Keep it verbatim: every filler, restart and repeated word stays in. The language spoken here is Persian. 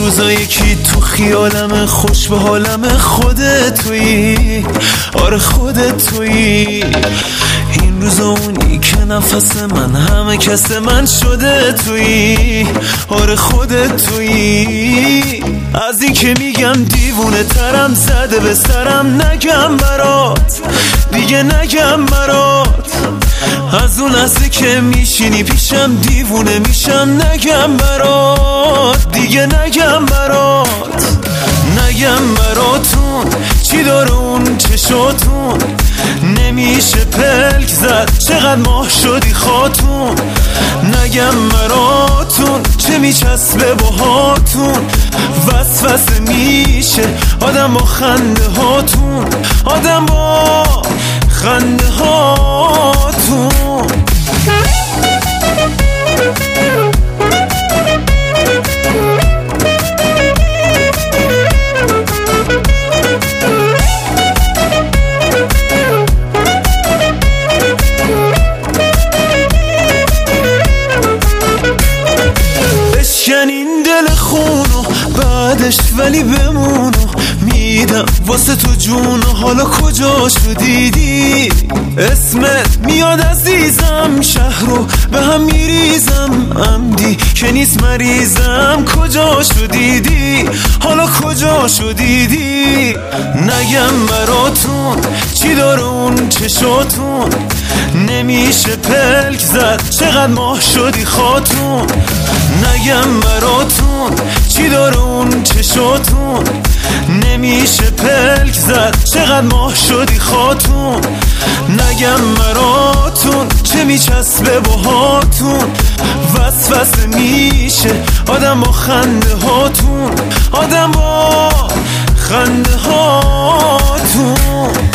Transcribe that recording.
روزا یکی تو خیالم خوش به حالم خودت تویی، آره خودت تویی. این روزا اونی که نفس من همه کس من شده تویی، آره خودت تویی. از این که میگم دیوونه ترم زده به سرم نگم برات، دیگه نگم برات. از اون لحظه که میشینی پیشم دیوونه میشم نگم برات، دیگه نگم برات. نگم براتون چی داره اون چشاتون، نمیشه پلک زد چقدر ماه شدی خاتون. نگم براتون چه میچسبه باهاتون، وسوسه میشه آدم با خنده هاتون، آدم با خنده هاتون. بشکن این دل خونو بعدش ولی بمونو، میدم واسه تو جونو. حالا کجا شدیدی اسمت میاد عزیزم، شهرو به هم میریزم عمدی که نیست مریضم. کجا شدیدی حالا کجا شدیدی. نگم براتون چی داره اون چشاتون، نمیشه پلک زد چقدر ماه شدی خاتون. نگم براتون چی داره اون چشاتون، نمیشه پلک زد چقدر ماه شدی خاتون. نگم براتون چه میچسبه باهاتون، وسوسه میشه آدم با خنده هاتون، آدم با خنده هاتون.